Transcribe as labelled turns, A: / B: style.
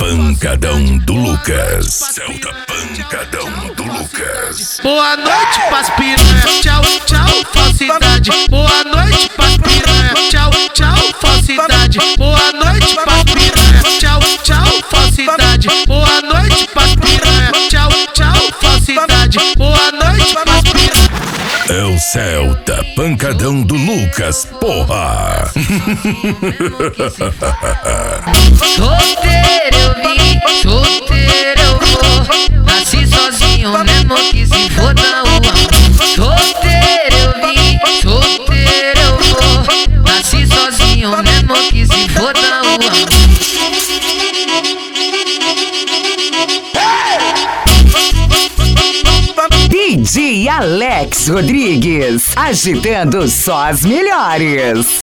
A: Pancadão do Lucas. Celta Pancadão do Lucas.
B: Boa noite pras piranha, tchau, tchau, falsidade. Boa noite pras piranha, tchau, tchau, falsidade. Boa noite pras piranha, tchau, tchau, falsidade. Boa noite pras piranha, tchau, tchau, falsidade. Boa noite pras piranha.
A: É o Celta Pancadão do Lucas, porra!
C: Solteiro eu vim, solteiro eu vou. Nasci sozinho mesmo que se for na rua. Solteiro eu vim, solteiro eu vou. Nasci sozinho mesmo que se for na rua.
D: DJ Alex Rodrigues, agitando só as melhores.